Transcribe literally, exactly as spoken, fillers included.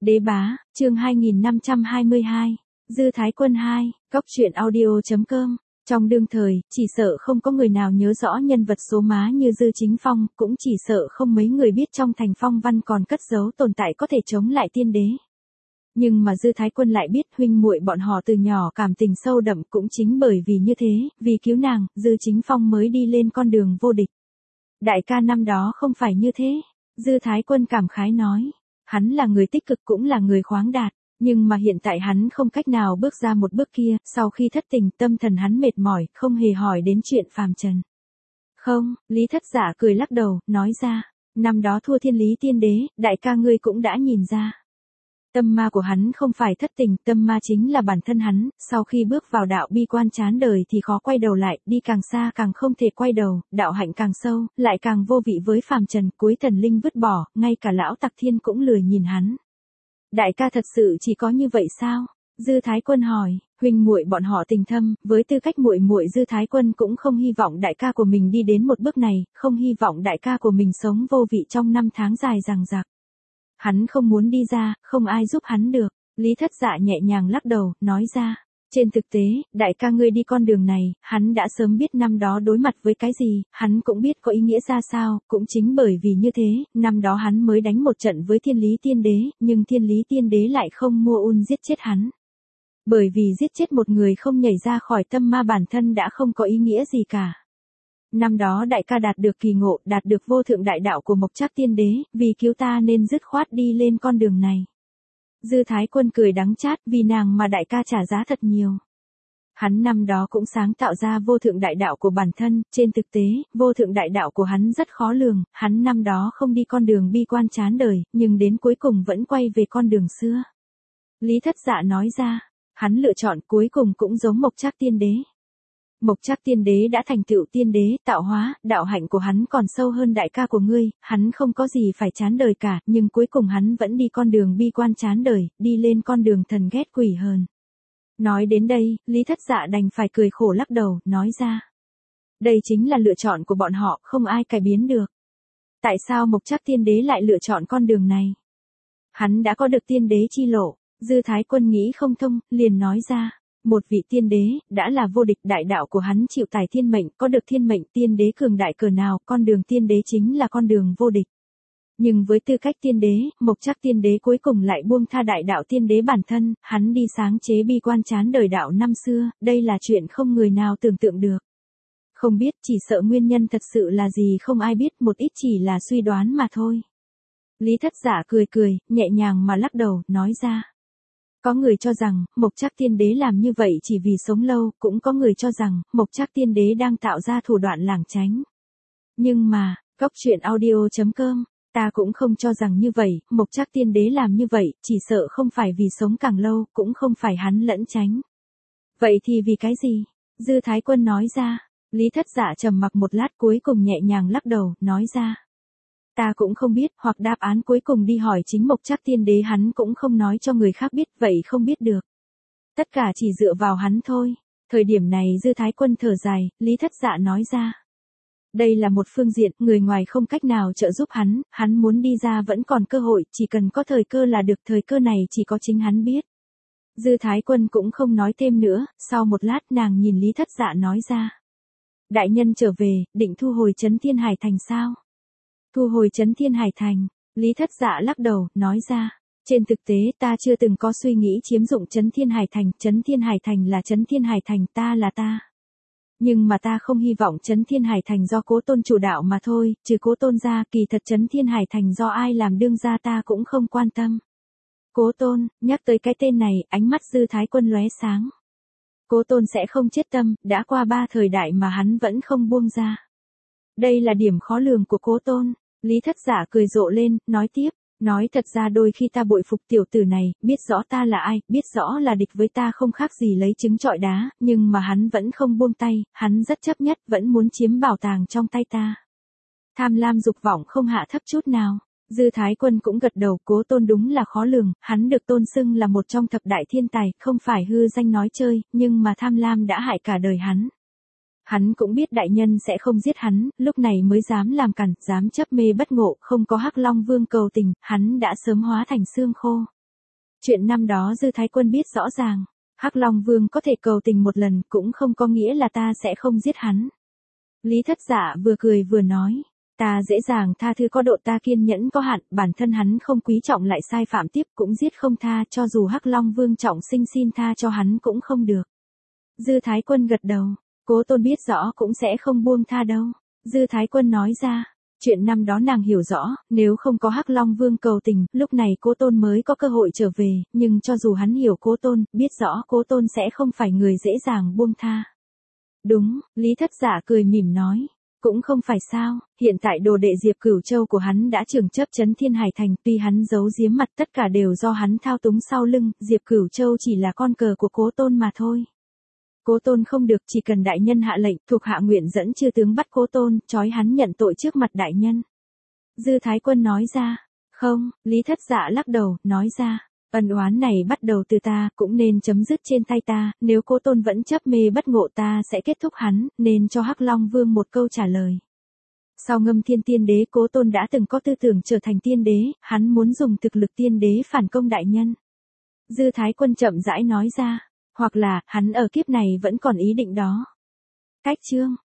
Đế bá, chương hai nghìn năm trăm hai mươi hai. Dư Thái Quân hai, Cóc truyện audio.com. Trong đương thời, chỉ sợ không có người nào nhớ rõ nhân vật số má như Dư Chính Phong, cũng chỉ sợ không mấy người biết trong thành phong văn còn cất giấu tồn tại có thể chống lại tiên đế. Nhưng mà Dư Thái Quân lại biết huynh muội bọn họ từ nhỏ cảm tình sâu đậm, cũng chính bởi vì như thế, vì cứu nàng, Dư Chính Phong mới đi lên con đường vô địch. Đại ca năm đó không phải như thế, Dư Thái Quân cảm khái nói. Hắn là người tích cực cũng là người khoáng đạt, nhưng mà hiện tại hắn không cách nào bước ra một bước kia, sau khi thất tình tâm thần hắn mệt mỏi, không hề hỏi đến chuyện phàm trần. Không, Lý Thất Giả cười lắc đầu, nói ra, năm đó thua Thiên Lý Tiên Đế, đại ca ngươi cũng đã nhìn ra. Tâm ma của hắn không phải thất tình, tâm ma chính là bản thân hắn, sau khi bước vào đạo bi quan chán đời thì khó quay đầu lại, đi càng xa càng không thể quay đầu, đạo hạnh càng sâu, lại càng vô vị với phàm trần, cuối thần linh vứt bỏ, ngay cả lão Tặc Thiên cũng lười nhìn hắn. Đại ca thật sự chỉ có như vậy sao? Dư Thái Quân hỏi, huynh muội bọn họ tình thâm, với tư cách muội muội Dư Thái Quân cũng không hy vọng đại ca của mình đi đến một bước này, không hy vọng đại ca của mình sống vô vị trong năm tháng dài dằng dặc. Hắn không muốn đi ra, không ai giúp hắn được. Lý Thất Dạ nhẹ nhàng lắc đầu, nói ra. Trên thực tế, đại ca ngươi đi con đường này, hắn đã sớm biết năm đó đối mặt với cái gì, hắn cũng biết có ý nghĩa ra sao, cũng chính bởi vì như thế, năm đó hắn mới đánh một trận với Thiên Lý Tiên Đế, nhưng Thiên Lý Tiên Đế lại không mua un giết chết hắn. Bởi vì giết chết một người không nhảy ra khỏi tâm ma bản thân đã không có ý nghĩa gì cả. Năm đó đại ca đạt được kỳ ngộ, đạt được vô thượng đại đạo của Mộc Trác Tiên Đế, vì cứu ta nên dứt khoát đi lên con đường này. Dư Thái Quân cười đắng chát, vì nàng mà đại ca trả giá thật nhiều. Hắn năm đó cũng sáng tạo ra vô thượng đại đạo của bản thân, trên thực tế, vô thượng đại đạo của hắn rất khó lường, hắn năm đó không đi con đường bi quan chán đời, nhưng đến cuối cùng vẫn quay về con đường xưa. Lý Thất Dạ nói ra, hắn lựa chọn cuối cùng cũng giống Mộc Trác Tiên Đế. Mộc Trác Tiên Đế đã thành tựu tiên đế, tạo hóa, đạo hạnh của hắn còn sâu hơn đại ca của ngươi, hắn không có gì phải chán đời cả, nhưng cuối cùng hắn vẫn đi con đường bi quan chán đời, đi lên con đường thần ghét quỷ hờn. Nói đến đây, Lý Thất Dạ đành phải cười khổ lắc đầu, nói ra. Đây chính là lựa chọn của bọn họ, không ai cải biến được. Tại sao Mộc Trác Tiên Đế lại lựa chọn con đường này? Hắn đã có được tiên đế chi lộ, Dư Thái Quân nghĩ không thông, liền nói ra. Một vị tiên đế, đã là vô địch, đại đạo của hắn chịu tải thiên mệnh, có được thiên mệnh tiên đế cường đại cờ nào, con đường tiên đế chính là con đường vô địch. Nhưng với tư cách tiên đế, Mộc Trác Tiên Đế cuối cùng lại buông tha đại đạo tiên đế bản thân, hắn đi sáng chế bi quan chán đời đạo năm xưa, đây là chuyện không người nào tưởng tượng được. Không biết, chỉ sợ nguyên nhân thật sự là gì không ai biết, một ít chỉ là suy đoán mà thôi. Lý Thất Giả cười cười, nhẹ nhàng mà lắc đầu, nói ra. Có người cho rằng, Mộc Trác Tiên Đế làm như vậy chỉ vì sống lâu, cũng có người cho rằng, Mộc Trác Tiên Đế đang tạo ra thủ đoạn lảng tránh. Nhưng mà, Cóc truyện audio.com, ta cũng không cho rằng như vậy, Mộc Trác Tiên Đế làm như vậy, chỉ sợ không phải vì sống càng lâu, cũng không phải hắn lẩn tránh. Vậy thì vì cái gì? Dư Thái Quân nói ra, Lý Thất Dạ trầm mặc một lát cuối cùng nhẹ nhàng lắc đầu, nói ra. Ta cũng không biết, hoặc đáp án cuối cùng đi hỏi chính Mộc Trác Tiên Đế, hắn cũng không nói cho người khác biết, vậy không biết được. Tất cả chỉ dựa vào hắn thôi. Thời điểm này Dư Thái Quân thở dài, Lý Thất Dạ nói ra. Đây là một phương diện, người ngoài không cách nào trợ giúp hắn, hắn muốn đi ra vẫn còn cơ hội, chỉ cần có thời cơ là được, thời cơ này chỉ có chính hắn biết. Dư Thái Quân cũng không nói thêm nữa, sau một lát nàng nhìn Lý Thất Dạ nói ra. Đại nhân trở về, định thu hồi Trấn Thiên Hải Thành sao? Thu hồi Trấn Thiên Hải Thành, Lý Thất Dạ lắc đầu, nói ra. Trên thực tế ta chưa từng có suy nghĩ chiếm dụng Trấn Thiên Hải Thành, Trấn Thiên Hải Thành là Trấn Thiên Hải Thành, ta là ta. Nhưng mà ta không hy vọng Trấn Thiên Hải Thành do Cố Tôn chủ đạo mà thôi, trừ Cố Tôn ra, kỳ thật Trấn Thiên Hải Thành do ai làm đương gia ta cũng không quan tâm. Cố Tôn, nhắc tới cái tên này, ánh mắt Dư Thái Quân lóe sáng. Cố Tôn sẽ không chết tâm, đã qua ba thời đại mà hắn vẫn không buông ra. Đây là điểm khó lường của Cố Tôn. Lý Thất Giả cười rộ lên, nói tiếp, nói thật ra đôi khi ta bội phục tiểu tử này, biết rõ ta là ai, biết rõ là địch với ta không khác gì lấy trứng trọi đá, nhưng mà hắn vẫn không buông tay, hắn rất chấp nhất, vẫn muốn chiếm bảo tàng trong tay ta. Tham lam dục vọng không hạ thấp chút nào. Dư Thái Quân cũng gật đầu, Cố Tôn đúng là khó lường, hắn được tôn xưng là một trong thập đại thiên tài, không phải hư danh nói chơi, nhưng mà tham lam đã hại cả đời hắn. Hắn cũng biết đại nhân sẽ không giết hắn, lúc này mới dám làm cản, dám chấp mê bất ngộ, không có Hắc Long Vương cầu tình, hắn đã sớm hóa thành xương khô. Chuyện năm đó Dư Thái Quân biết rõ ràng, Hắc Long Vương có thể cầu tình một lần cũng không có nghĩa là ta sẽ không giết hắn. Lý Thất Dạ vừa cười vừa nói, ta dễ dàng tha thứ có độ, ta kiên nhẫn có hạn, bản thân hắn không quý trọng lại sai phạm tiếp cũng giết không tha, cho dù Hắc Long Vương trọng sinh xin tha cho hắn cũng không được. Dư Thái Quân gật đầu, Cố Tôn biết rõ cũng sẽ không buông tha đâu. Dư Thái Quân nói ra, chuyện năm đó nàng hiểu rõ, nếu không có Hắc Long Vương cầu tình, lúc này Cố Tôn mới có cơ hội trở về, nhưng cho dù hắn hiểu Cố Tôn, biết rõ Cố Tôn sẽ không phải người dễ dàng buông tha. Đúng, Lý Thất Dạ cười mỉm nói, cũng không phải sao, hiện tại đồ đệ Diệp Cửu Châu của hắn đã trưởng chấp trấn Thiên Hải Thành, tuy hắn giấu giếm mặt tất cả đều do hắn thao túng sau lưng, Diệp Cửu Châu chỉ là con cờ của Cố Tôn mà thôi. Cố Tôn không được, chỉ cần đại nhân hạ lệnh, thuộc hạ nguyện dẫn chư tướng bắt Cố Tôn, trói hắn nhận tội trước mặt đại nhân. Dư Thái Quân nói ra, không, Lý Thất Dạ lắc đầu, nói ra, ân oán này bắt đầu từ ta, cũng nên chấm dứt trên tay ta, nếu Cố Tôn vẫn chấp mê bất ngộ ta sẽ kết thúc hắn, nên cho Hắc Long Vương một câu trả lời. Sau Ngâm Thiên Tiên Đế, Cố Tôn đã từng có tư tưởng trở thành tiên đế, hắn muốn dùng thực lực tiên đế phản công đại nhân. Dư Thái Quân chậm rãi nói ra, hoặc là, hắn ở kiếp này vẫn còn ý định đó. Cách chương